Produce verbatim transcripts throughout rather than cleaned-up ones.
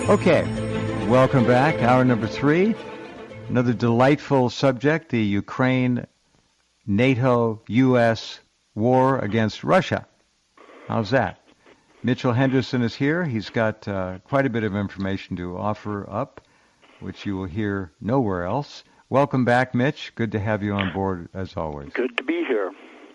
Okay, welcome back. Hour number three. Another delightful subject, the Ukraine, NATO, U S war against Russia. How's that? Mitchell Henderson is here. He's got uh, quite a bit of information to offer up, which you will hear nowhere else. Welcome back, Mitch. Good to have you on board, as always. Good to be here.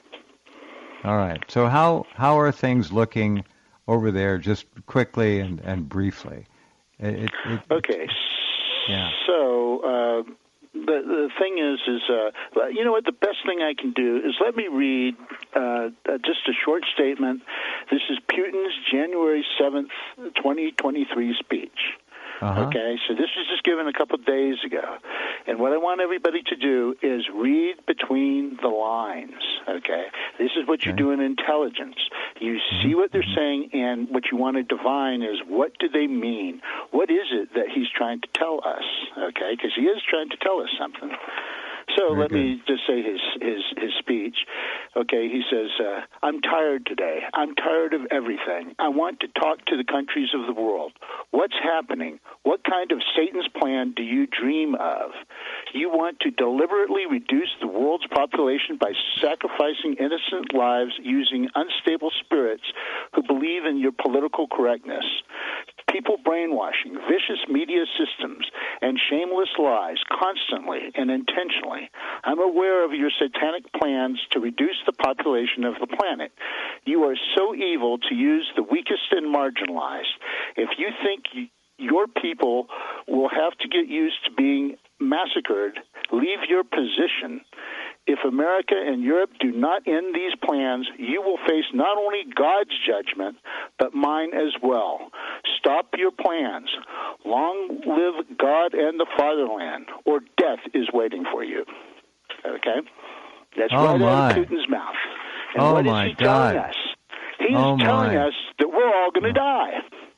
All right. So how, how are things looking over there, just quickly and, and briefly? It, it, okay. Yeah. So uh, the the thing is, is uh, you know what? The best thing I can do is let me read uh, uh, just a short statement. This is Putin's January seventh, twenty twenty-three speech. Uh-huh. Okay, so this was just given a couple of days ago. And what I want everybody to do is read between the lines, okay? This is what you okay. do in intelligence. You see what they're saying, and what you want to divine is what do they mean? What is it that he's trying to tell us, okay? Because he is trying to tell us something. So Very let good. me just say his his his speech. Okay, he says, uh, I'm tired today. I'm tired of everything. I want to talk to the countries of the world. What's happening? What kind of Satan's plan do you dream of? You want to deliberately reduce the world's population by sacrificing innocent lives using unstable spirits who believe in your political correctness. People brainwashing, vicious media systems, and shameless lies constantly and intentionally. I'm aware of your satanic plans to reduce the population of the planet. You are so evil to use the weakest and marginalized. If you think you, your people will have to get used to being massacred, leave your position. If America and Europe do not end these plans, you will face not only God's judgment, but mine as well. Stop your plans. Long live God and the fatherland, or death is waiting for you. Okay? That's oh right my. out of Putin's mouth. And oh what my is he God. telling us? He's oh telling my. us that we're all going to oh. die.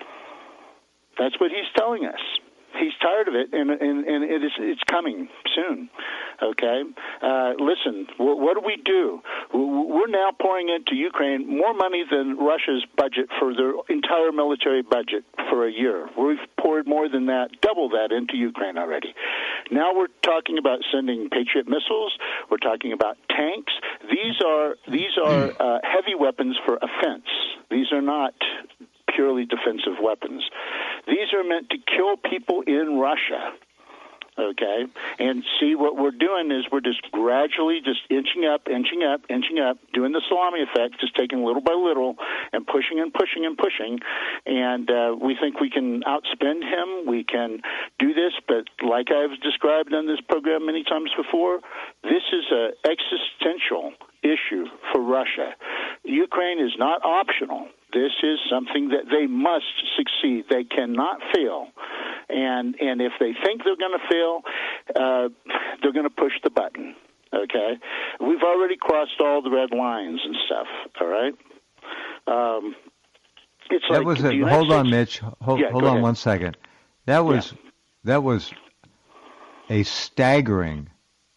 That's what he's telling us. He's tired of it, and, and, and it is, it's coming soon, okay? Uh, listen, w- what do we do? We're now pouring into Ukraine more money than Russia's budget for their entire military budget for a year. We've poured more than that, double that into Ukraine already. Now we're talking about sending Patriot missiles. We're talking about tanks. These are, these are uh, heavy weapons for offense. These are not purely defensive weapons. These are meant to kill people in Russia, okay? And see, what we're doing is we're just gradually just inching up, inching up, inching up, doing the salami effect, just taking little by little and pushing and pushing and pushing. And uh, we think we can outspend him. We can do this, but like I've described on this program many times before, this is an existential issue for Russia. Ukraine is not optional. This is something that they must succeed. They cannot fail. And and if they think they're going to fail, uh, they're going to push the button, okay? We've already crossed all the red lines and stuff, all right? Um, it's that like was a, the hold United on, States, Mitch. Hold, yeah, hold go on ahead. one second. That was Yeah. that was a staggering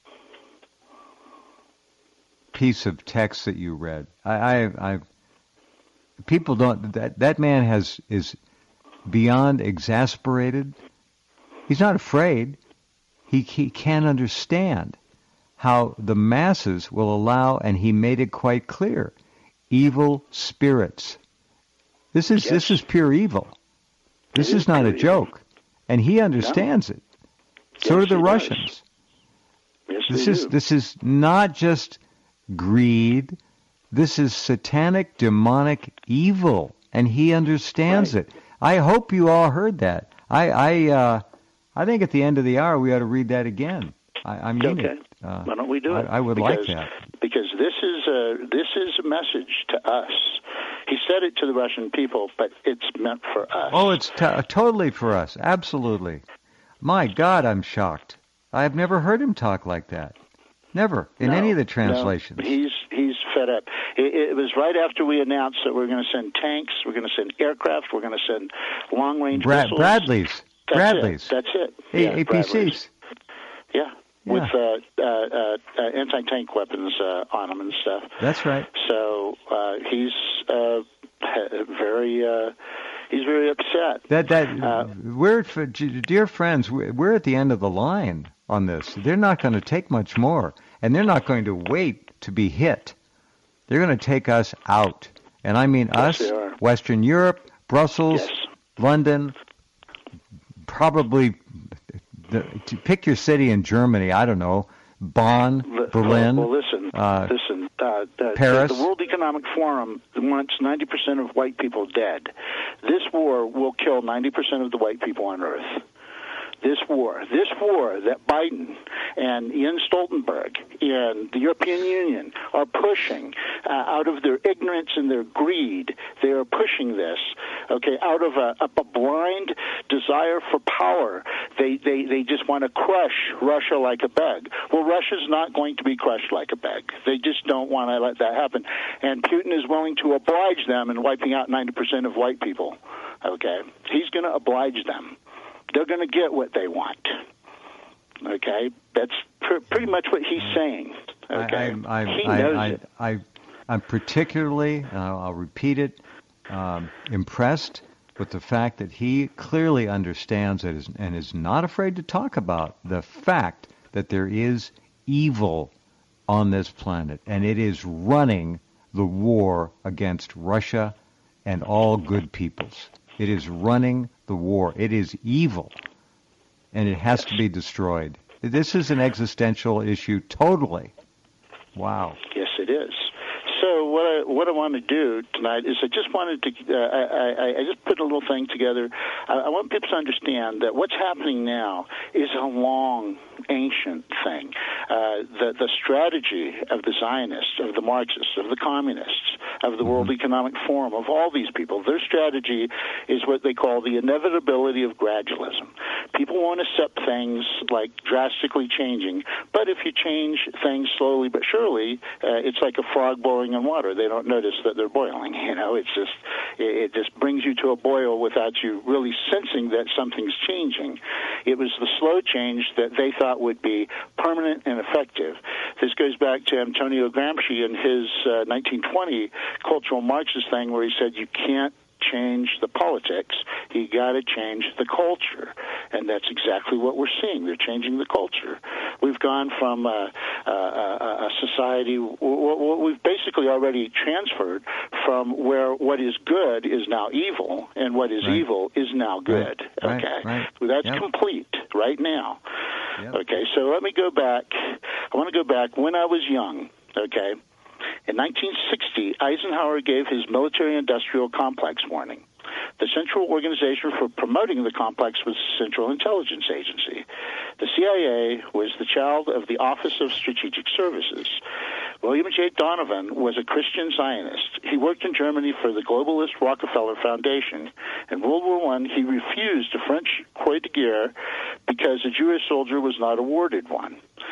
piece of text that you read. I, I, I people don't that that man has is beyond exasperated. He's not afraid. He he can't understand how the masses will allow, and he made it quite clear, evil spirits. This is Yes. this is pure evil. This It is is not a pure joke, and he understands it. So Yes, do the he does. Russians. Yes, This they is do. this is not just greed. This is satanic, demonic evil, and he understands Right. it. I hope you all heard that. I I uh, I think at the end of the hour we ought to read that again. I, I mean Okay. it. Uh, Why don't we do I, it? I would because, like that. Because this is a this is a message to us. He said it to the Russian people, but it's meant for us. Oh, it's t- totally for us. Absolutely. My God, I'm shocked. I've never heard him talk like that. Never in No, any of the no, translations. he's he's fed up. It, it was right after we announced that we're going to send tanks, we're going to send aircraft, we're going to send long range Bra- missiles. Bradleys. That's Bradleys. It. That's it. A- Yeah, A P Cs. Bradleys. Yeah. Yeah. With uh, uh, uh, uh, anti-tank weapons uh, on them and stuff. That's right. So uh, he's uh, very, uh, He's very upset. That that uh, we're dear friends. We're at the end of the line on this. They're not going to take much more, and they're not going to wait to be hit. They're going to take us out, and I mean yes, us, Western Europe, Brussels, yes. London, probably. The, to pick your city in Germany. I don't know. Bonn, Berlin, well, well listen, uh, listen. Uh, uh, Paris. The, the World Economic Forum wants ninety percent of white people dead. This war will kill ninety percent of the white people on Earth. This war, this war that Biden and Jens Stoltenberg and the European Union are pushing uh, out of their ignorance and their greed, they are pushing this, okay, out of a, a blind desire for power. They, they, they just want to crush Russia like a bug. Well, Russia's not going to be crushed like a bug. They just don't want to let that happen. And Putin is willing to oblige them in wiping out ninety percent of white people, okay? He's going to oblige them. They're going to get what they want. Okay, that's pr- pretty much what he's saying. Okay, I, I, he I, knows I, it. I, I, I'm particularly, and I'll, I'll repeat it, um, impressed with the fact that he clearly understands it is, and is not afraid to talk about the fact that there is evil on this planet, and it is running the war against Russia and all good peoples. It is running the war. It is evil, and it has yes. to be destroyed. This is an existential issue totally. Wow. Yes, it is. So what I what I want to do tonight is I just wanted to uh, I, I, I just put a little thing together. I, I want people to understand that what's happening now is a long, ancient thing. Uh, the the strategy of the Zionists, of the Marxists, of the Communists, of the World Economic Forum, of all these people, their strategy is what they call the inevitability of gradualism. People want to accept things like drastically changing, but if you change things slowly but surely, uh, it's like a frog boiling in water. They don't notice that they're boiling. You know, it's just it, it just brings you to a boil without you really sensing that something's changing. It was the slow change that they thought would be permanent and effective. This goes back to Antonio Gramsci and his uh, nineteen twenty cultural Marxist thing, where he said you can't change the politics, you got to change the culture, and that's exactly what we're seeing. They're changing the culture. We've gone from a, a, a society, we've basically already transferred from where what is good is now evil, and what is right. evil is now good. Right. Okay, right. Right. So that's yep. complete right now. Yep. Okay, so let me go back. I want to go back when I was young. Okay. In nineteen sixty, Eisenhower gave his military-industrial complex warning. The central organization for promoting the complex was the Central Intelligence Agency. The C I A was the child of the Office of Strategic Services. William J. Donovan was a Christian Zionist. He worked in Germany for the globalist Rockefeller Foundation. In World War One, he refused a French Croix de Guerre because a Jewish soldier was not awarded one.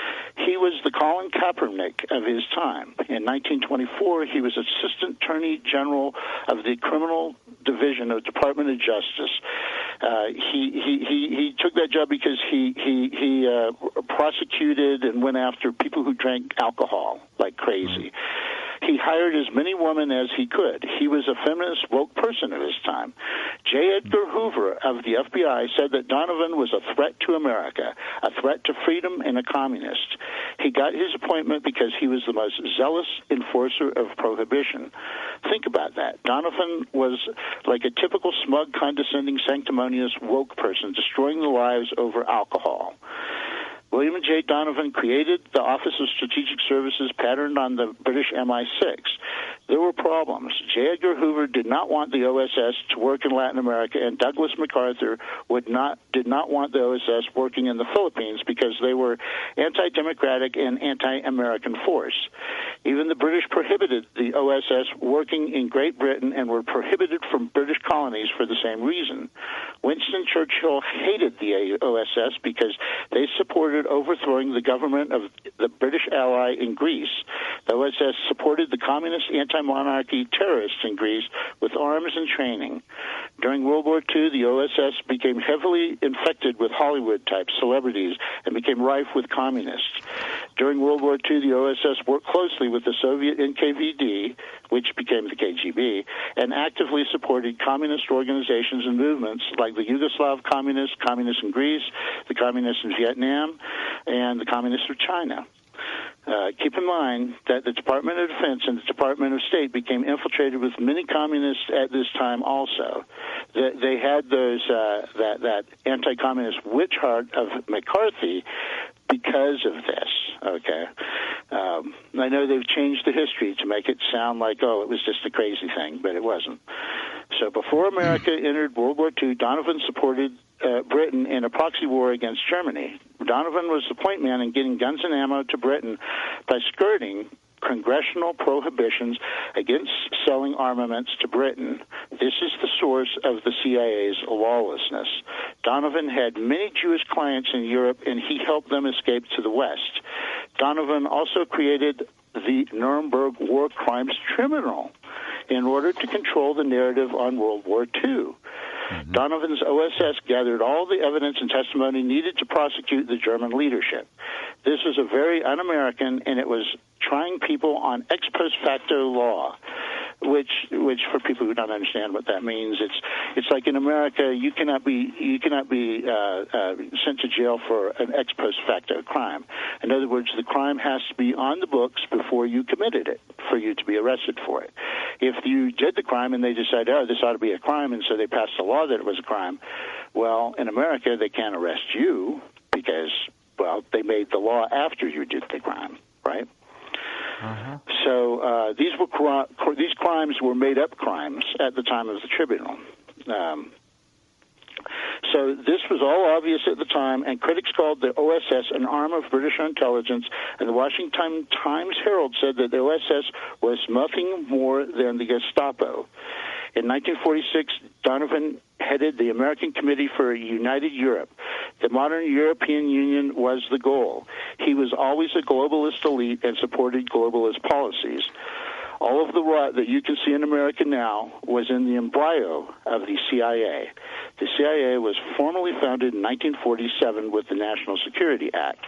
He was the Colin Kaepernick of his time. In nineteen twenty-four, he was Assistant Attorney General of the Criminal Division of Department of Justice. Uh, he, he, he, he took that job because he, he, he uh, prosecuted and went after people who drank alcohol like crazy. He hired as many women as he could. He was a feminist, woke person of his time. J. Edgar Hoover of the F B I said that Donovan was a threat to America, a threat to freedom, and a communist. He got his appointment because he was the most zealous enforcer of prohibition. Think about that. Donovan was like a typical smug, condescending, sanctimonious, woke person, destroying the lives over alcohol. William J. Donovan created the Office of Strategic Services patterned on the British M I six. There were problems. J. Edgar Hoover did not want the O S S to work in Latin America, and Douglas MacArthur would not did not want the O S S working in the Philippines because they were anti-democratic and anti-American force. Even the British prohibited the O S S working in Great Britain and were prohibited from British colonies for the same reason. Winston Churchill hated the O S S because they supported overthrowing the government of the British ally in Greece. The O S S supported the communist anti-monarchy terrorists in Greece with arms and training. During World War Two, the O S S became heavily infected with Hollywood-type celebrities and became rife with communists. During World War Two, the O S S worked closely with the Soviet N K V D, which became the K G B, and actively supported communist organizations and movements like the Yugoslav Communists, Communists in Greece, the Communists in Vietnam, and the Communists of China. Uh, keep in mind that the Department of Defense and the Department of State became infiltrated with many communists at this time also. They, they had those uh, that, that anti-communist witch hunt of McCarthy because of this, okay? Um, I know they've changed the history to make it sound like, oh, it was just a crazy thing, but it wasn't. So before America entered World War Two, Donovan supported uh, Britain in a proxy war against Germany. Donovan was the point man in getting guns and ammo to Britain by skirting congressional prohibitions against selling armaments to Britain. This is the source of the C I A's lawlessness. Donovan had many Jewish clients in Europe, and he helped them escape to the West. Donovan also created the Nuremberg War Crimes Tribunal in order to control the narrative on World War Two. Mm-hmm. Donovan's O S S gathered all the evidence and testimony needed to prosecute the German leadership. This was a very un-American, and it was trying people on ex post facto law, which, which for people who don't understand what that means, it's it's like in America you cannot be you cannot be uh, uh, sent to jail for an ex post facto crime. In other words, the crime has to be on the books before you committed it for you to be arrested for it. If you did the crime and they decide, oh, this ought to be a crime, and so they passed a law that it was a crime, well, in America they can't arrest you because, well, they made the law after you did the crime, right? Uh-huh. So uh, these were cr- these crimes were made-up crimes at the time of the tribunal. Um, so this was all obvious at the time, and critics called the O S S an arm of British intelligence, and the Washington Times Herald said that the O S S was nothing more than the Gestapo. In nineteen forty-six, Donovan headed the American Committee for a United Europe. The modern European Union was the goal. He was always a globalist elite and supported globalist policies. All of the rot that you can see in America now was in the embryo of the C I A. The C I A was formally founded in nineteen forty-seven with the National Security Act.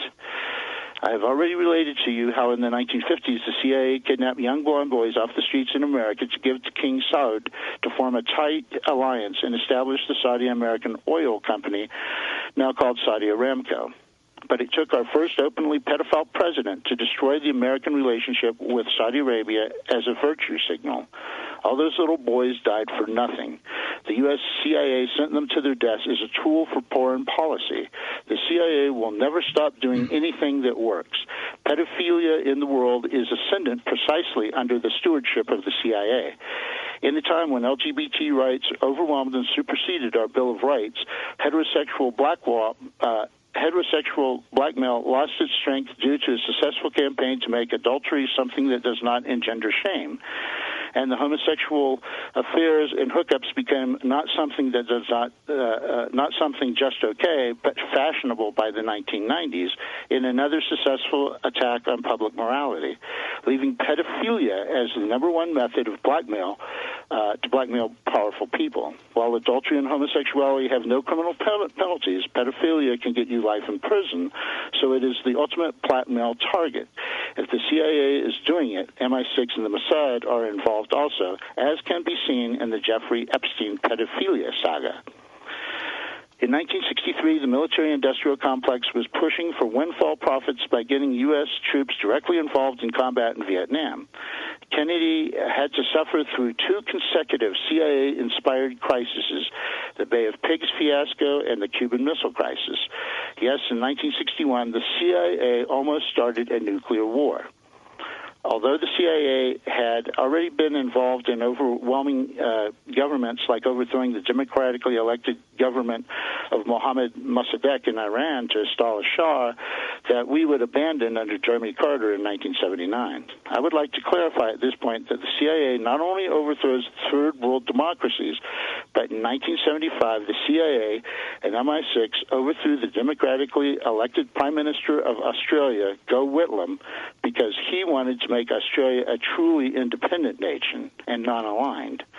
I have already related to you how in the nineteen fifties the C I A kidnapped young blonde boys off the streets in America to give to King Saud to form a tight alliance and establish the Saudi-American oil company, now called Saudi Aramco. But it took our first openly pedophile president to destroy the American relationship with Saudi Arabia as a virtue signal. All those little boys died for nothing. The U S C I A sent them to their deaths as a tool for foreign policy. The C I A will never stop doing anything that works. Pedophilia in the world is ascendant precisely under the stewardship of the C I A. In a time when L G B T rights overwhelmed and superseded our Bill of Rights, heterosexual black law, uh, heterosexual blackmail lost its strength due to a successful campaign to make adultery something that does not engender shame. And the homosexual affairs and hookups became not something that does not, uh, uh, not something just okay, but fashionable by the nineteen nineties in another successful attack on public morality, leaving pedophilia as the number one method of blackmail uh, to blackmail powerful people. While adultery and homosexuality have no criminal pe- penalties, pedophilia can get you life in prison, so it is the ultimate blackmail target. If the C I A is doing it, M I six and the Mossad are involved also, as can be seen in the Jeffrey Epstein pedophilia saga. In nineteen sixty-three, the military-industrial complex was pushing for windfall profits by getting U S troops directly involved in combat in Vietnam. Kennedy had to suffer through two consecutive C I A-inspired crises, the Bay of Pigs fiasco and the Cuban Missile Crisis. Yes, in nineteen sixty-one, the C I A almost started a nuclear war. Although the C I A had already been involved in overwhelming uh, governments, like overthrowing the democratically elected government of Mohammad Mossadegh in Iran to install a Shah that we would abandon under Jimmy Carter in nineteen seventy-nine. I would like to clarify at this point that the C I A not only overthrows third world democracies, but in nineteen seventy-five, the C I A and M I six overthrew the democratically elected Prime Minister of Australia, Gough Whitlam, because he wanted to make Australia a truly independent nation and non-aligned.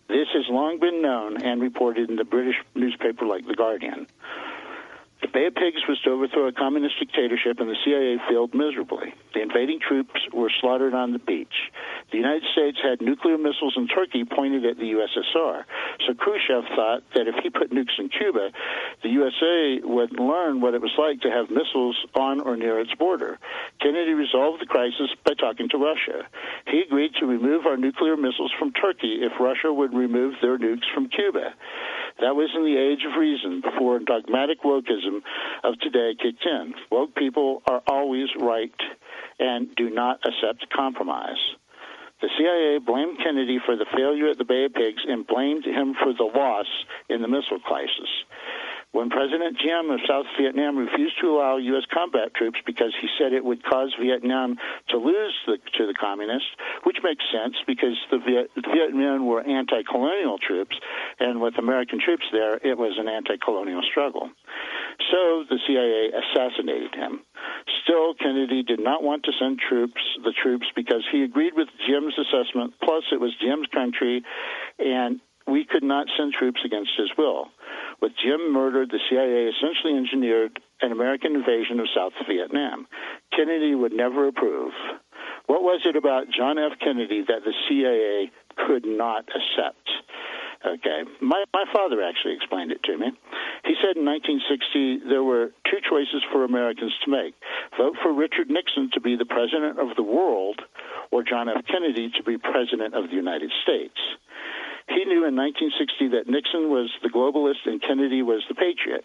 This has long been known and reported in the British newspaper like The Guardian. The Bay of Pigs was to overthrow a communist dictatorship, and the C I A failed miserably. The invading troops were slaughtered on the beach. The United States had nuclear missiles in Turkey pointed at the U S S R. So Khrushchev thought that if he put nukes in Cuba, the U S A would learn what it was like to have missiles on or near its border. Kennedy resolved the crisis by talking to Russia. He agreed to remove our nuclear missiles from Turkey if Russia would remove their nukes from Cuba. That was in the age of reason, before dogmatic wokeism of today kicked in. Woke people are always right and do not accept compromise. The C I A blamed Kennedy for the failure at the Bay of Pigs and blamed him for the loss in the missile crisis. When President Diem of South Vietnam refused to allow U S combat troops because he said it would cause Vietnam to lose the, to the communists, which makes sense because the, Viet, the Vietnamese were anti-colonial troops, and with American troops there, it was an anti-colonial struggle. So the C I A assassinated him. Still, Kennedy did not want to send troops, the troops, because he agreed with Diem's assessment, plus it was Diem's country, and we could not send troops against his will. With Diem murdered, the C I A essentially engineered an American invasion of South Vietnam. Kennedy would never approve. What was it about John F. Kennedy that the C I A could not accept? Okay, my, my father actually explained it to me. He said in nineteen sixty there were two choices for Americans to make. Vote for Richard Nixon to be the president of the world, or John F. Kennedy to be president of the United States. He knew in nineteen sixty that Nixon was the globalist and Kennedy was the patriot.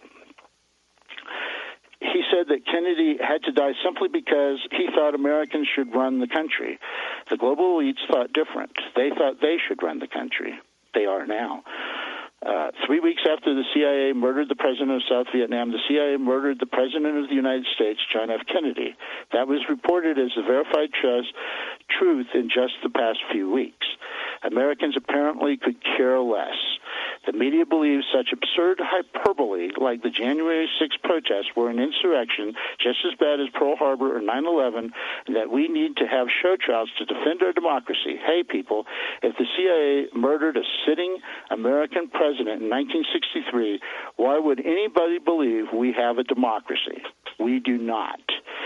He said that Kennedy had to die simply because he thought Americans should run the country. The global elites thought different. They thought they should run the country. They are now. Uh, three weeks after the C I A murdered the president of South Vietnam, the C I A murdered the president of the United States, John F. Kennedy. That was reported as a verified trust, truth in just the past few weeks. Americans apparently could care less. The media believes such absurd hyperbole like the January sixth protests were an insurrection just as bad as Pearl Harbor or nine eleven, and that we need to have show trials to defend our democracy. Hey, people, if the C I A murdered a sitting American president in nineteen sixty-three, why would anybody believe we have a democracy? We do not.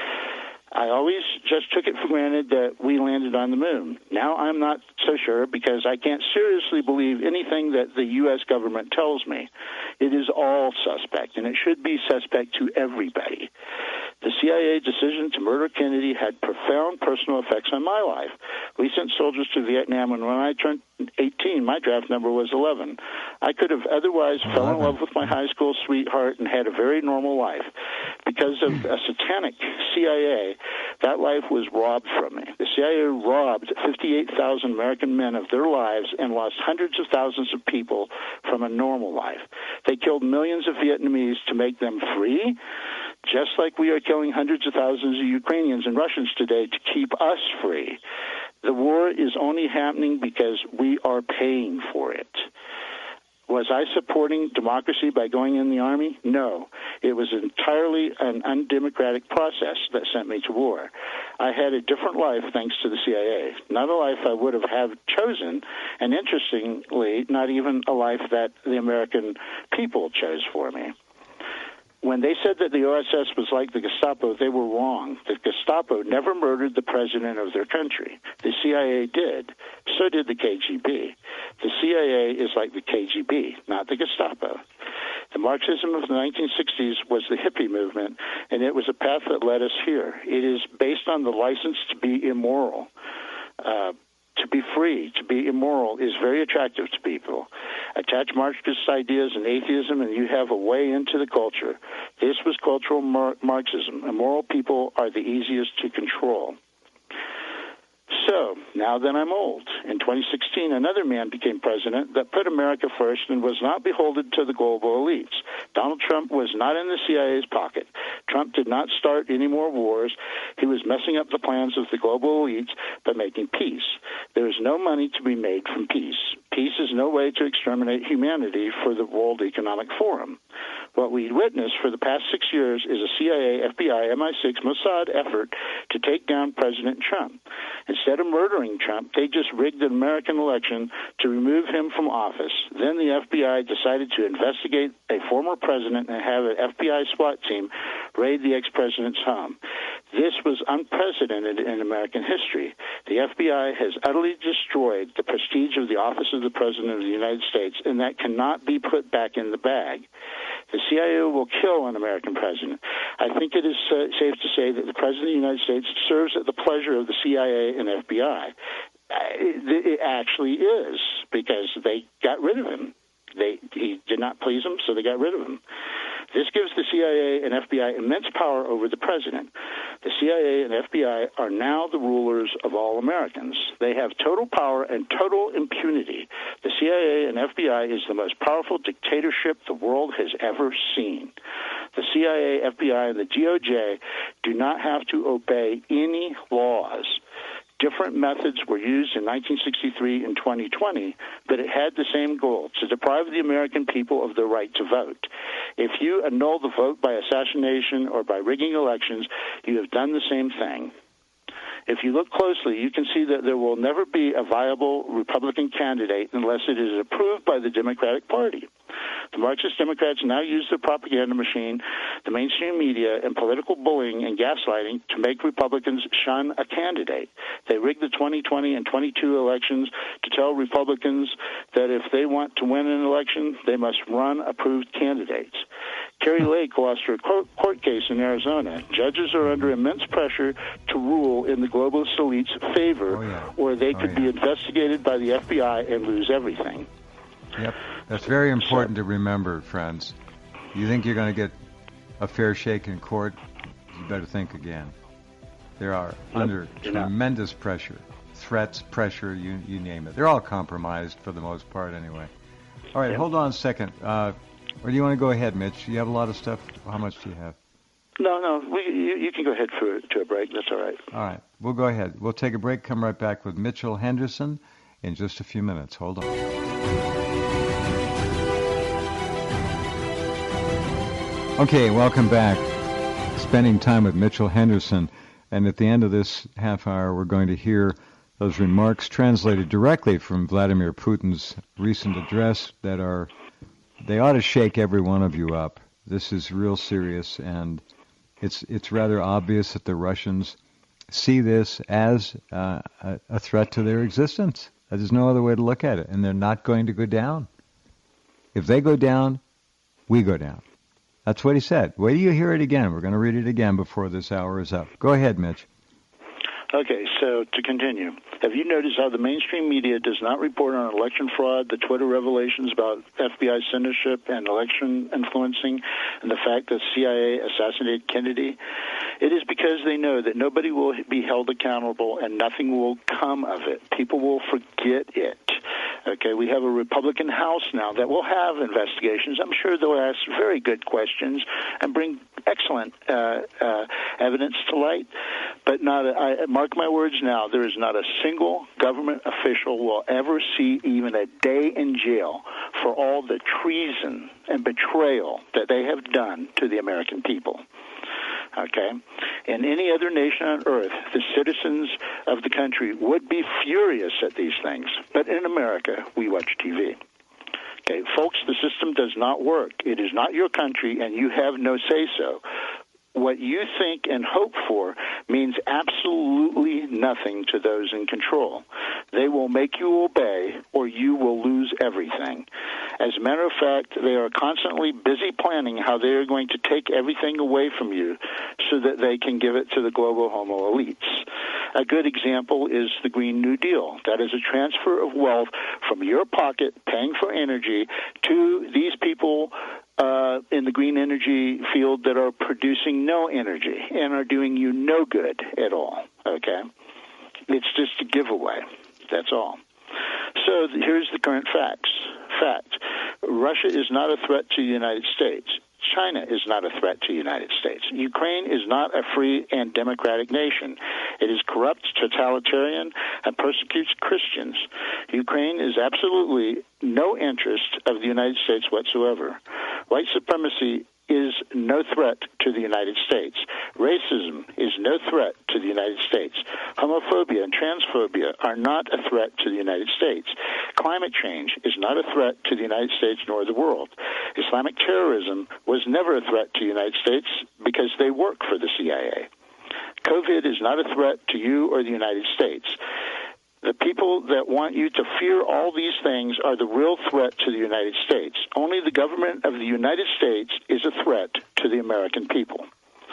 I always just took it for granted that we landed on the moon. Now I'm not so sure because I can't seriously believe anything that the U S government tells me. It is all suspect, and it should be suspect to everybody. The C I A decision to murder Kennedy had profound personal effects on my life. We sent soldiers to Vietnam, and when I turned eighteen, my draft number was eleven. I could have otherwise fell in love with my high school sweetheart and had a very normal life. Because of a satanic C I A, that life was robbed from me. The C I A robbed fifty-eight thousand American men of their lives and lost hundreds of thousands of people from a normal life. They killed millions of Vietnamese to make them free, just like we are killing hundreds of thousands of Ukrainians and Russians today to keep us free. The war is only happening because we are paying for it. Was I supporting democracy by going in the army? No. It was entirely an undemocratic process that sent me to war. I had a different life thanks to the C I A. Not a life I would have, have chosen, and interestingly, not even a life that the American people chose for me. When they said that the O S S was like the Gestapo, they were wrong. The Gestapo never murdered the president of their country. The C I A did. So did the K G B. The C I A is like the K G B, not the Gestapo. The Marxism of the nineteen sixties was the hippie movement, and it was a path that led us here. It is based on the license to be immoral. Uh, to be free, to be immoral, is very attractive to people. Attach Marxist ideas and atheism, and you have a way into the culture. This was cultural Mar- Marxism. Immoral people are the easiest to control. So, now that I'm old, in twenty sixteen, another man became president that put America first and was not beholden to the global elites. Donald Trump was not in the C I A's pocket. Trump did not start any more wars. He was messing up the plans of the global elites by making peace. There is no money to be made from peace. Peace is no way to exterminate humanity for the World Economic Forum. What we witnessed for the past six years is a C I A, F B I, M I six, Mossad effort to take down President Trump. Instead of murdering Trump, they just rigged an American election to remove him from office. Then the F B I decided to investigate a former president and have an F B I SWAT team raid the ex-president's home. This was unprecedented in American history. The F B I has utterly destroyed the prestige of the office of the President of the United States, and that cannot be put back in the bag. The C I A will kill an American president. I think it is uh, safe to say that the President of the United States serves at the pleasure of the C I A and F B I. It, it actually is, because they got rid of him. They, he did not please them, so they got rid of him. This gives the C I A and F B I immense power over the president. The C I A and F B I are now the rulers of all Americans. They have total power and total impunity. The C I A and F B I is the most powerful dictatorship the world has ever seen. The C I A, F B I, and the D O J do not have to obey any laws. Different methods were used in nineteen sixty-three and twenty twenty, but it had the same goal, to deprive the American people of their right to vote. If you annul the vote by assassination or by rigging elections, you have done the same thing. If you look closely, you can see that there will never be a viable Republican candidate unless it is approved by the Democratic Party. The Marxist Democrats now use the propaganda machine, the mainstream media, and political bullying and gaslighting to make Republicans shun a candidate. They rig the twenty twenty and twenty-two elections to tell Republicans that if they want to win an election, they must run approved candidates. Kari Lake lost her court case in Arizona. Judges are under immense pressure to rule in the globalist elite's favor, oh, yeah. or they oh, could yeah. be investigated by the F B I and lose everything. Yep. That's very important to remember, friends. You think you're going to get a fair shake in court, you better think again. They are yep. under You're tremendous not. pressure. Threats, pressure, you you name it. They're all compromised for the most part anyway. All right, yep. hold on a second. Uh, or do you want to go ahead, Mitch? You have a lot of stuff. How much do you have? No, no, we, you, you can go ahead for, to a break. That's all right. All right, we'll go ahead. We'll take a break, come right back with Mitchell Henderson in just a few minutes. Hold on. Okay, welcome back. Spending time with Mitchell Henderson. And at the end of this half hour, we're going to hear those remarks translated directly from Vladimir Putin's recent address that are, they ought to shake every one of you up. This is real serious, and it's it's rather obvious that the Russians see this as uh, a, a threat to their existence. There's no other way to look at it, and they're not going to go down. If they go down, we go down. That's what he said. Wait till you hear it again. We're going to read it again before this hour is up. Go ahead, Mitch. Okay, so to continue, have you noticed how the mainstream media does not report on election fraud, the Twitter revelations about F B I censorship and election influencing, and the fact that C I A assassinated Kennedy? It is because they know that nobody will be held accountable and nothing will come of it. People will forget it. Okay, we have a Republican House now that will have investigations. I'm sure they'll ask very good questions and bring excellent uh, uh, evidence to light. But not, a, I, mark my words now, there is not a single government official will ever see even a day in jail for all the treason and betrayal that they have done to the American people. Okay? In any other nation on earth, the citizens of the country would be furious at these things. But in America, we watch T V. Okay, folks, the system does not work. It is not your country, and you have no say-so. What you think and hope for means absolutely nothing to those in control. They will make you obey, or you will lose everything. As a matter of fact, they are constantly busy planning how they are going to take everything away from you so that they can give it to the global homo elites. A good example is the Green New Deal. That is a transfer of wealth from your pocket, paying for energy, to these people Uh, in the green energy field that are producing no energy and are doing you no good at all, okay? It's just a giveaway. That's all. So th- here's the current facts. Fact, Russia is not a threat to the United States. China is not a threat to the United States. Ukraine is not a free and democratic nation. It is corrupt, totalitarian, and persecutes Christians. Ukraine is absolutely no interest of the United States whatsoever. White supremacy is no threat to the United States. Racism is no threat to the United States. Homophobia and transphobia are not a threat to the United States. Climate change is not a threat to the United States nor the world. Islamic terrorism was never a threat to the United States because they work for the C I A. COVID is not a threat to you or the United States. The people that want you to fear all these things are the real threat to the United States. Only the government of the United States is a threat to the American people.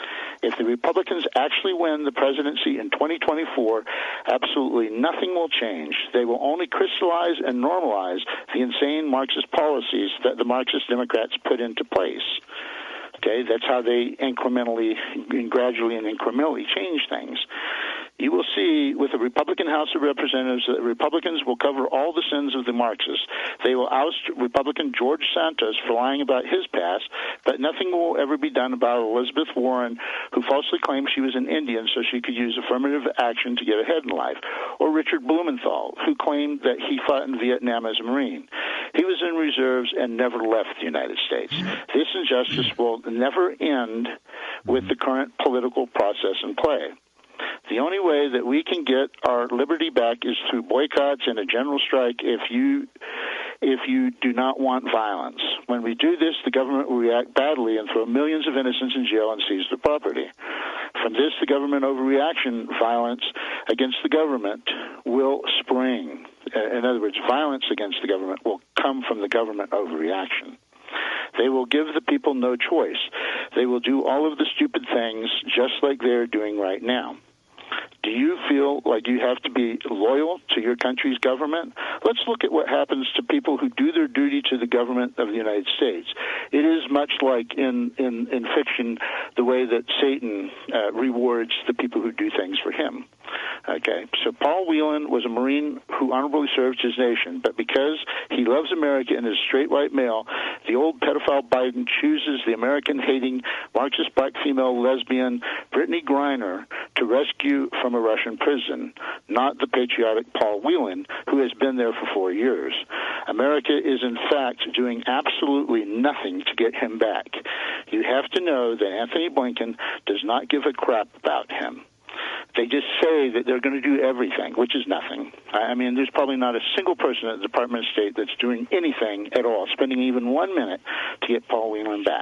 If the Republicans actually win the presidency in twenty twenty-four, absolutely nothing will change. They will only crystallize and normalize the insane Marxist policies that the Marxist Democrats put into place. Okay, that's how they incrementally, and gradually and incrementally change things. You will see with the Republican House of Representatives that Republicans will cover all the sins of the Marxists. They will oust Republican George Santos for lying about his past, but nothing will ever be done about Elizabeth Warren, who falsely claimed she was an Indian so she could use affirmative action to get ahead in life, or Richard Blumenthal, who claimed that he fought in Vietnam as a Marine. He was in reserves and never left the United States. This injustice will never end with the current political process in play. The only way that we can get our liberty back is through boycotts and a general strike if you if you do not want violence. When we do this, the government will react badly and throw millions of innocents in jail and seize their property. From this, the government overreaction violence against the government will spring. In other words, violence against the government will come from the government overreaction. They will give the people no choice. They will do all of the stupid things just like they're doing right now. Do you feel like you have to be loyal to your country's government? Let's look at what happens to people who do their duty to the government of the United States. It is much like in, in, in fiction, the way that Satan uh, rewards the people who do things for him. Okay, so Paul Whelan was a Marine who honorably served his nation, but because he loves America and is a straight white male, the old pedophile Biden chooses the American-hating Marxist black female lesbian Brittany Griner to rescue from a Russian prison, not the patriotic Paul Whelan, who has been there for four years. America is, in fact, doing absolutely nothing to get him back. You have to know that Anthony Blinken does not give a crap about him. They just say that they're going to do everything, which is nothing. I mean, there's probably not a single person at the Department of State that's doing anything at all, spending even one minute to get Paul Whelan back.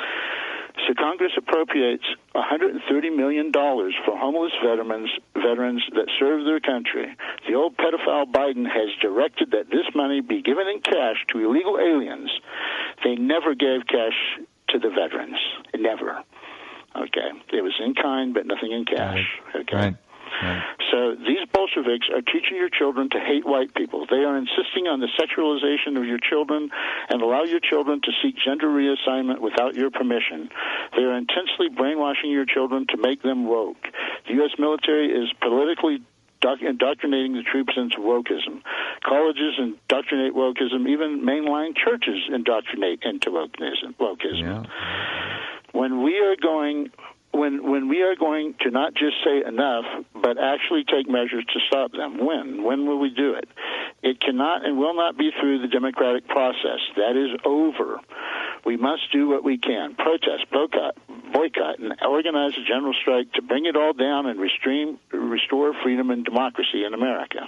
So Congress appropriates one hundred thirty million dollars for homeless veterans veterans that serve their country. The old pedophile Biden has directed that this money be given in cash to illegal aliens. They never gave cash to the veterans. Never. Okay. It was in kind, but nothing in cash. Okay. Right. Right. So these Bolsheviks are teaching your children to hate white people. They are insisting on the sexualization of your children and allow your children to seek gender reassignment without your permission. They are intensely brainwashing your children to make them woke. The U S military is politically indoctrinating the troops into wokeism. Colleges indoctrinate wokeism. Even mainline churches indoctrinate into wokeism. wokeism. Yeah. When we are going... When when we are going to not just say enough, but actually take measures to stop them. When? When will we do it? It cannot and will not be through the democratic process. That is over. We must do what we can. Protest, boycott, boycott, and organize a general strike to bring it all down and restream, restore freedom and democracy in America.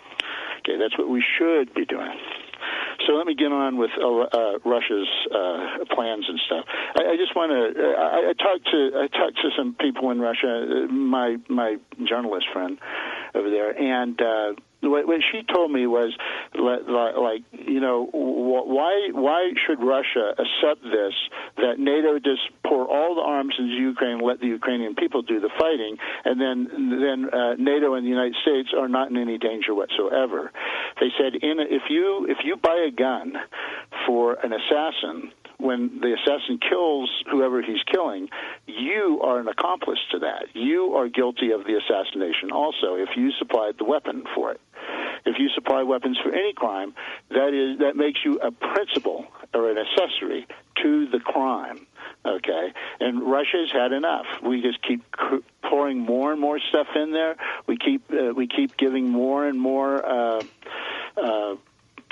Okay, that's what we should be doing. So let me get on with uh, uh, Russia's uh, plans and stuff. I, I just want to. Uh, I, I talked to I talked to some people in Russia. My my journalist friend over there, and uh, what, what she told me was like, like you know why why should Russia accept this, that NATO just pour all the arms into Ukraine, let the Ukrainian people do the fighting, and then then uh, NATO and the United States are not in any danger whatsoever. They said, in a, if you if you buy a gun for an assassin, when the assassin kills whoever he's killing, you are an accomplice to that. You are guilty of the assassination also if you supplied the weapon for it. If you supply weapons for any crime, that is that makes you a principal or an accessory to the crime. Okay, and Russia's had enough. We just keep pouring more and more stuff in there. We keep uh, we keep giving more and more uh, uh,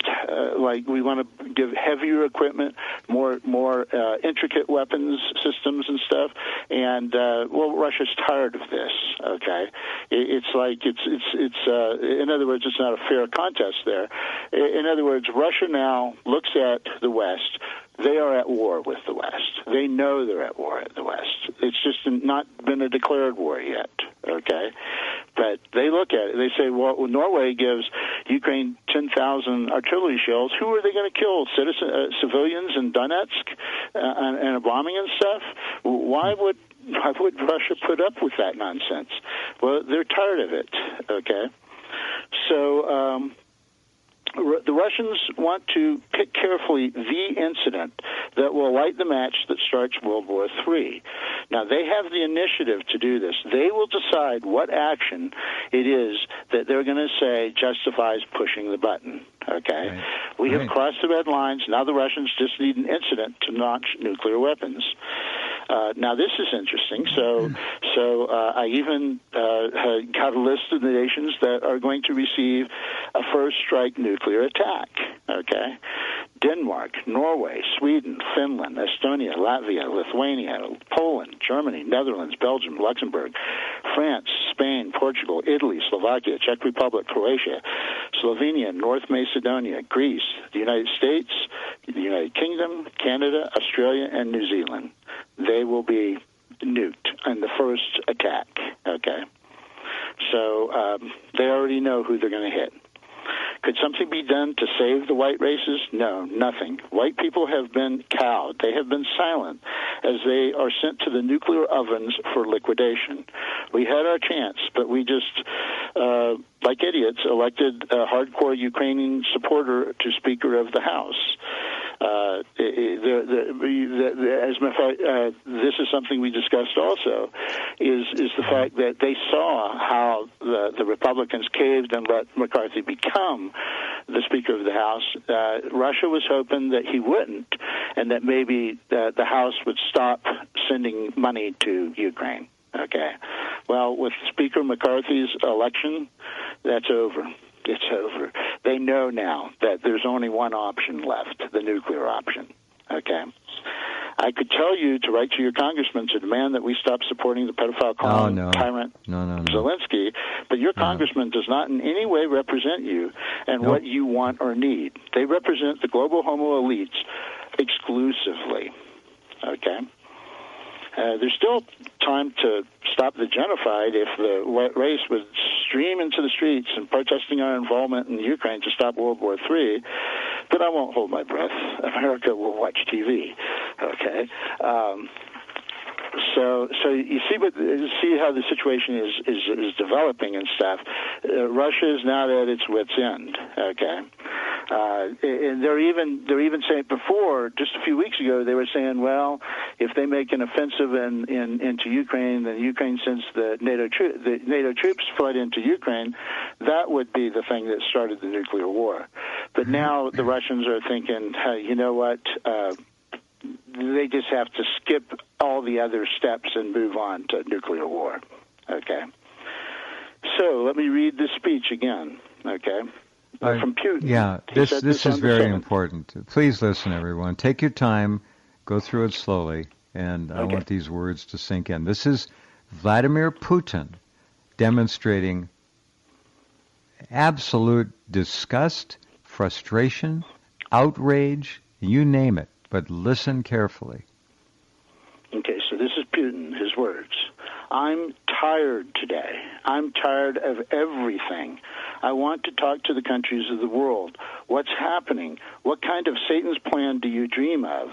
uh, like we want to give heavier equipment, more more uh, intricate weapons systems and stuff. And uh, well, Russia's tired of this. Okay, it, it's like it's it's it's. Uh, in other words, it's not a fair contest there. In other words, Russia now looks at the West. They are at war with the West. They know they're at war at the West. It's just not been a declared war yet, okay? But they look at it. They say, well, Norway gives Ukraine ten thousand artillery shells. Who are they going to kill? Citizen, uh, civilians in Donetsk uh, and, and a bombing and stuff? Why would why would Russia put up with that nonsense? Well, they're tired of it, okay? So... Um, the Russians want to pick carefully the incident that will light the match that starts World War Three. Now, they have the initiative to do this. They will decide what action it is that they're going to say justifies pushing the button. Okay? Right. We right. have crossed the red lines. Now the Russians just need an incident to launch nuclear weapons. Uh, now, this is interesting. So, so uh, I even uh, got a list of the nations that are going to receive a first strike nuclear attack. Okay, Denmark, Norway, Sweden, Finland, Estonia, Latvia, Lithuania, Poland, Germany, Netherlands, Belgium, Luxembourg, France, Spain, Portugal, Italy, Slovakia, Czech Republic, Croatia, Slovenia, North Macedonia, Greece, the United States, the United Kingdom, Canada, Australia, and New Zealand. They will be nuked in the first attack, okay? So um, they already know who they're going to hit. Could something be done to save the white races? No, nothing. White people have been cowed. They have been silent as they are sent to the nuclear ovens for liquidation. We had our chance, but we just, uh, like idiots, elected a hardcore Ukrainian supporter to Speaker of the House. Uh, the, the, the, the, as a matter of fact, uh, this is something we discussed also, is is the fact that they saw how the, the Republicans caved and let McCarthy become the Speaker of the House. Uh, Russia was hoping that he wouldn't, and that maybe the, the House would stop sending money to Ukraine. Okay. Well, with Speaker McCarthy's election, that's over. It's over. They know now that there's only one option left, the nuclear option. Okay? I could tell you to write to your congressman to demand that we stop supporting the pedophile clown oh, no. tyrant no, no, no. Zelensky, but your congressman no. does not in any way represent you and nope. what you want or need. They represent the global homo elites exclusively. Okay? Uh, there's still time to stop the genocide if the white race would stream into the streets and protesting our involvement in Ukraine to stop World War Three. But I won't hold my breath. America will watch T V. Okay. Um, So, so you see, what you see how the situation is is, is developing and stuff. Uh, Russia is not at its wit's end. Okay, uh, and they're even they're even saying before just a few weeks ago they were saying, well, if they make an offensive in, in into Ukraine, then Ukraine sends the NATO tro- the NATO troops flood into Ukraine. That would be the thing that started the nuclear war. But now the Russians are thinking, hey, you know what? Uh, They just have to skip all the other steps and move on to nuclear war. Okay. So let me read this speech again. Okay. Uh, from Putin. Yeah, He this this, this is very seventh. important. Please listen, everyone. Take your time. Go through it slowly. And I Okay. want these words to sink in. This is Vladimir Putin demonstrating absolute disgust, frustration, outrage, you name it. But listen carefully. Okay, so this is Putin, his words. I'm tired today. I'm tired of everything. I want to talk to the countries of the world. What's happening? What kind of Satan's plan do you dream of?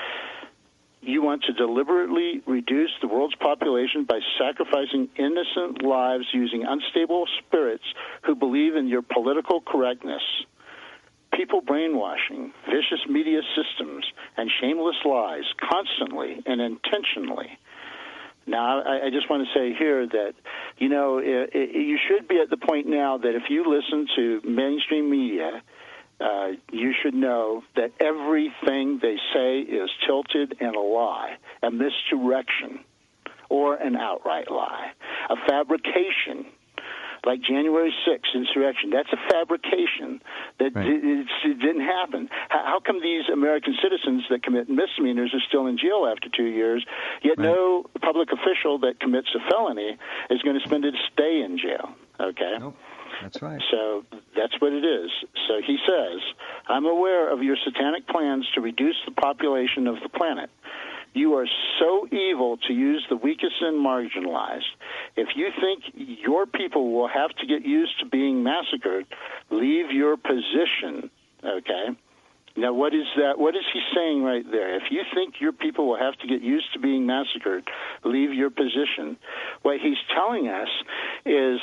You want to deliberately reduce the world's population by sacrificing innocent lives using unstable spirits who believe in your political correctness. People brainwashing, vicious media systems, and shameless lies constantly and intentionally. Now, I, I just want to say here that, you know, it, it, you should be at the point now that if you listen to mainstream media, uh, you should know that everything they say is tilted and a lie, a misdirection, or an outright lie, a fabrication. like January sixth insurrection. That's a fabrication. That right. it, it didn't happen. How, how come these American citizens that commit misdemeanors are still in jail after two years, yet right. no public official that commits a felony is going to spend a stay in jail? Okay? Nope. That's right. So that's what it is. So he says, I'm aware of your satanic plans to reduce the population of the planet. You are so evil to use the weakest and marginalized. If you think your people will have to get used to being massacred, leave your position, okay? Now, what is that? What is he saying right there? If you think your people will have to get used to being massacred, leave your position. What he's telling us is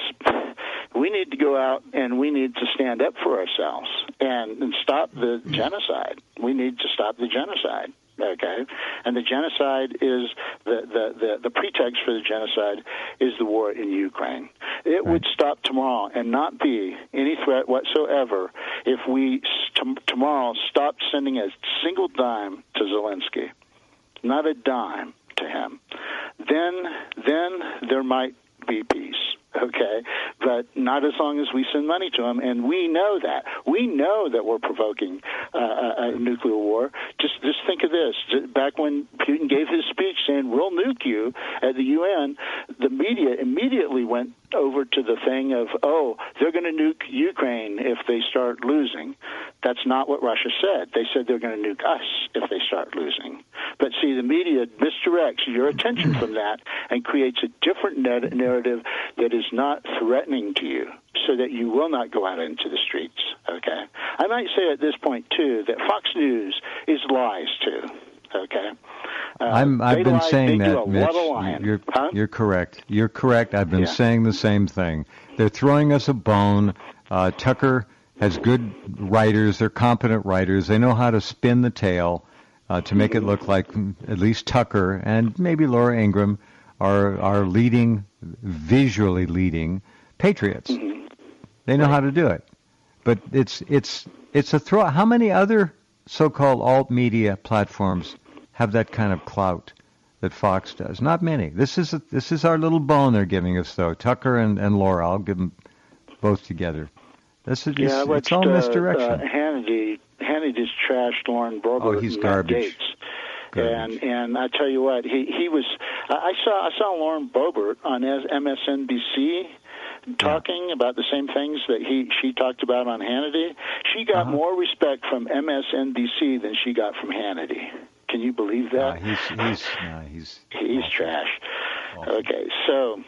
we need to go out and we need to stand up for ourselves and, and stop the genocide. We need to stop the genocide. Okay, and the genocide is the, the, the, the pretext for the genocide is the war in Ukraine. It right. would stop tomorrow and not be any threat whatsoever if we t- tomorrow stopped sending a single dime to Zelensky, not a dime to him. Then, then there might be peace. Okay, but not as long as we send money to them, and we know that. We know that we're provoking uh, a, a nuclear war. Just just think of this. Back when Putin gave his speech saying, we'll nuke you at the U N, the media immediately went over to the thing of, oh, they're going to nuke Ukraine if they start losing. That's not what Russia said. They said they're going to nuke us if they start losing. But see, the media misdirects your attention from that and creates a different narrative that is not threatening to you, so that you will not go out into the streets, okay? I might say at this point, too, that Fox News is lies, too, okay? Uh, I'm, I've been lie, saying that, Mitch. You're, huh? you're correct. You're correct. I've been yeah. saying the same thing. They're throwing us a bone. Uh, Tucker has good writers. They're competent writers. They know how to spin the tale uh, to make it look like at least Tucker and maybe Laura Ingraham are, are leading, visually leading patriots. Mm-hmm. They know right. how to do it. But it's it's it's a throw. How many other so-called alt media platforms have that kind of clout that Fox does? Not many. This is a, this is our little bone they're giving us, though. Tucker and, and Laura, I'll give them both together. This is just, yeah, watched, it's all misdirection. Uh, uh, Hannity, Hannity just trashed Lauren Boebert. Oh, he's and garbage. Matt Gaetz. And and I tell you what, he he was. I saw I saw Lauren Boebert on M S N B C talking yeah. about the same things that he she talked about on Hannity. She got uh-huh. more respect from M S N B C than she got from Hannity. Can you believe that? Uh, he's he's uh, he's he's awful. trash. Awful. Okay, so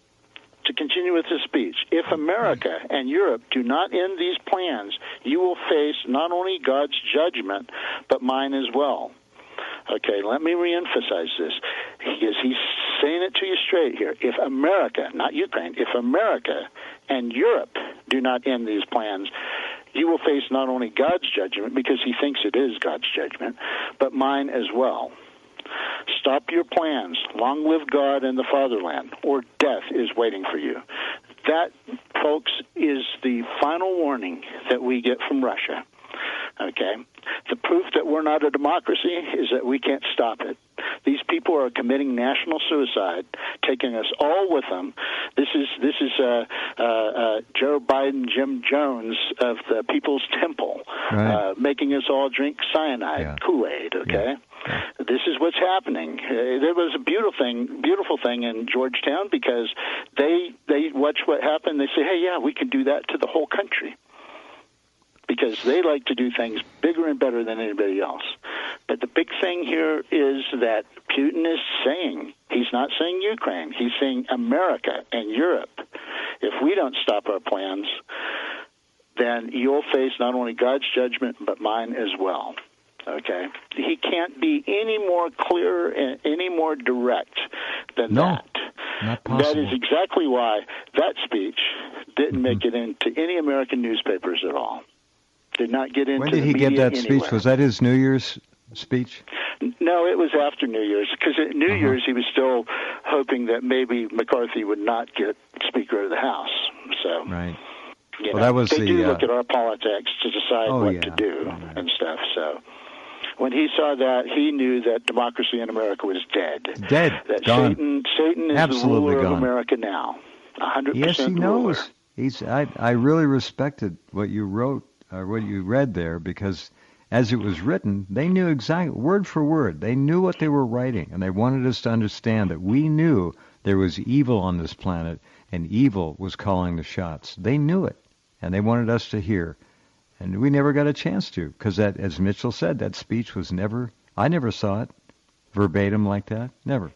to continue with his speech, if America and Europe do not end these plans, you will face not only God's judgment but mine as well. Okay, let me reemphasize this, because he's saying it to you straight here. If America, not Ukraine, if America and Europe do not end these plans, you will face not only God's judgment, because he thinks it is God's judgment, but mine as well. Stop your plans. Long live God and the fatherland, or death is waiting for you. That, folks, is the final warning that we get from Russia. Okay? The proof that we're not a democracy is that we can't stop it. These people are committing national suicide, taking us all with them. This is this is uh, uh, uh, Joe Biden, Jim Jones of the People's Temple, right. uh, making us all drink cyanide, yeah. Kool-Aid. Okay, yeah. Yeah. This is what's happening. Uh, there was a beautiful thing, beautiful thing in Georgetown, because they they watch what happened. They say, hey, yeah, we can do that to the whole country, because they like to do things bigger and better than anybody else. But the big thing here is that Putin is saying, he's not saying Ukraine, he's saying America and Europe. If we don't stop our plans, then you'll face not only God's judgment, but mine as well. Okay? He can't be any more clear and any more direct than no, that. Not possible. That is exactly why that speech didn't mm-hmm. make it into any American newspapers at all. Did not get into When did the he give that anywhere. speech? Was that his New Year's speech? No, it was after New Year's, because at New uh-huh. Year's he was still hoping that maybe McCarthy would not get Speaker of the House. So, right. You well, know, that was they the, do uh, look at our politics to decide oh, what yeah. to do right. and stuff. So, when he saw that, he knew that democracy in America was dead. Dead. That Gone. Satan, Satan is Absolutely the ruler gone. of America now. one hundred percent Yes, he ruler. knows. he's I I really respected what you wrote or what you read there, because as it was written, they knew exactly word for word. They knew what they were writing, and they wanted us to understand that we knew there was evil on this planet, and evil was calling the shots. They knew it, and they wanted us to hear, and we never got a chance to, because that, as Mitchell said, that speech was never. I never saw it verbatim like that. Never.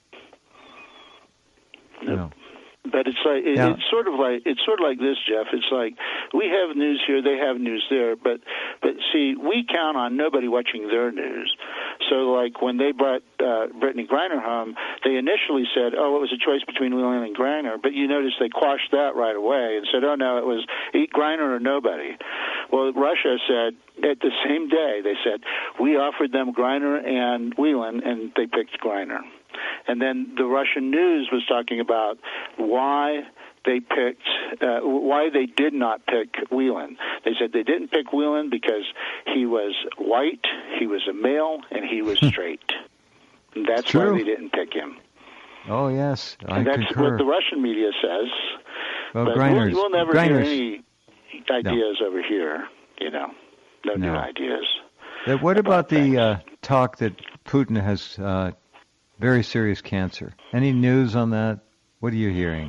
Nope. No. But it's like it, yeah. it's sort of like it's sort of like this, Jeff. It's like we have news here, they have news there, but but see, we count on nobody watching their news. So like when they brought uh, Brittany Griner home, they initially said, "Oh, it was a choice between Whelan and Griner," but you notice they quashed that right away and said, "Oh no, it was eat Griner or nobody." Well, Russia said at the same day they said we offered them Griner and Whelan, and they picked Griner. And then the Russian news was talking about why they picked, uh, why they did not pick Whelan. They said they didn't pick Whelan because he was white, he was a male, and he was straight. And that's True. why they didn't pick him. Oh yes, I and that's concur. what the Russian media says. Well, but Griner's, we'll, we'll never Griner's, hear any ideas no. over here. You know, no, no. new ideas. Uh, what about, about the uh, talk that Putin has uh, very serious cancer? Any news on that? What are you hearing?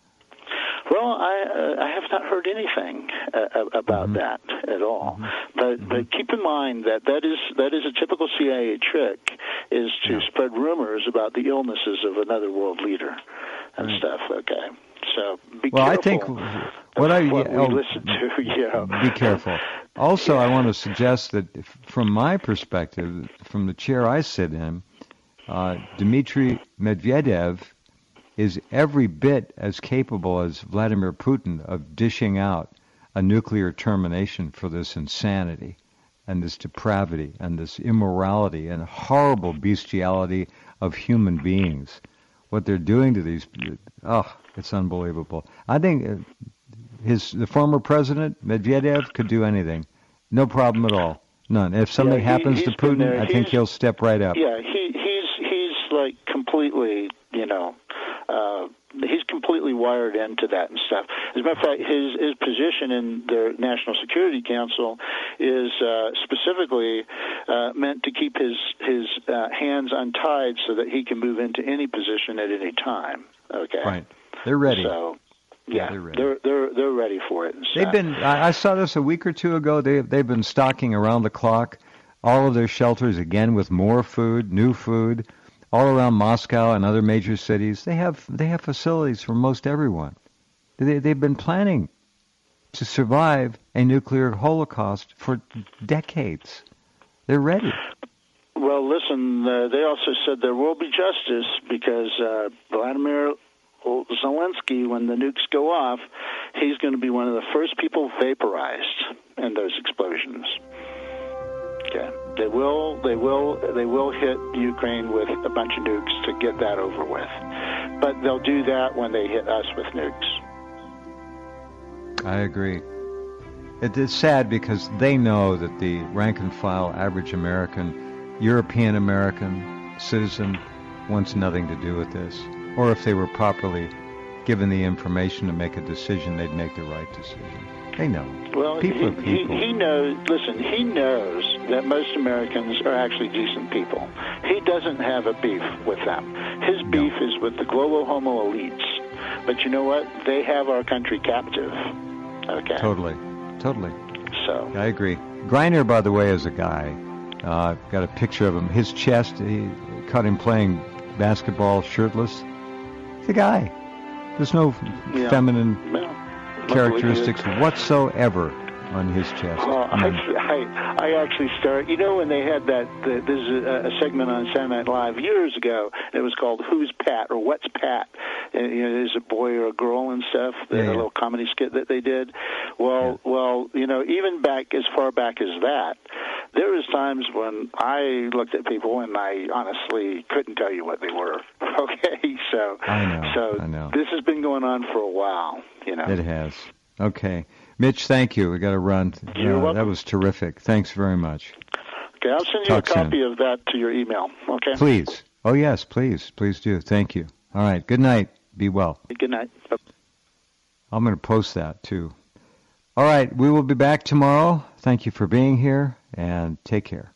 Well, I uh, I have not heard anything uh, about mm-hmm. that at all. Mm-hmm. But mm-hmm. but keep in mind that that is that is a typical C I A trick, is to yeah. spread rumors about the illnesses of another world leader and right. stuff. Okay, so be well, careful. I think what I what oh, we listen to. Yeah, be careful. Also, yeah. I want to suggest that from my perspective, from the chair I sit in, uh, Dmitry Medvedev is every bit as capable as Vladimir Putin of dishing out a nuclear termination for this insanity and this depravity and this immorality and horrible bestiality of human beings. What they're doing to these, oh, it's unbelievable. I think his the former president, Medvedev, could do anything. No problem at all. None. If something yeah, he, happens to Putin, I think he'll step right up. Yeah, he, he's he's like completely, you know, uh, he's completely wired into that and stuff. As a matter of fact, his his position in the National Security Council is uh, specifically uh, meant to keep his his uh, hands untied so that he can move into any position at any time. Okay, right? They're ready. So, yeah, yeah they're ready. They're they're they're ready for it. And they've been. I, I saw this a week or two ago. They they've been stocking around the clock all of their shelters again with more food, new food. All around Moscow and other major cities, they have they have facilities for most everyone. They, they've been planning to survive a nuclear holocaust for decades. They're ready. Well, listen, uh, they also said there will be justice because uh, Vladimir Zelensky, when the nukes go off, he's going to be one of the first people vaporized in those explosions. Okay. They will, they will, they will hit Ukraine with a bunch of nukes to get that over with, but they'll do that when they hit us with nukes. I agree. It is sad because they know that the rank and file, average American, European American citizen wants nothing to do with this. Or if they were properly given the information to make a decision, they'd make the right decision. They know. Well, people he, are people. He, he knows, listen, he knows that most Americans are actually decent people. He doesn't have a beef with them. His beef no. is with the global homo elites. But you know what? They have our country captive. Okay. Totally. Totally. So. I agree. Griner, by the way, is a guy. Uh, got a picture of him. His chest, he caught him playing basketball shirtless. He's a guy. There's no yeah. feminine well, characteristics whatsoever on his chest. Well, I, I, I actually started, you know, when they had that, the, there's a, a segment on Saturday Night Live years ago, it was called Who's Pat or What's Pat? And, you know, there's a boy or a girl and stuff, the, yeah, yeah. a little comedy skit that they did. Well, yeah. well, you know, even back as far back as that, there was times when I looked at people and I honestly couldn't tell you what they were. Okay, so I know, so I know. This has been going on for a while, you know. It has. Okay. Mitch, thank you. We got to run. You're uh, welcome. That was terrific. Thanks very much. Okay, I'll send you Talk a copy soon. of that to your email, okay? Please. Oh, yes, please. Please do. Thank you. All right. Good night. Be well. Good night. Bye. I'm going to post that too. All right, we will be back tomorrow. Thank you for being here, and take care.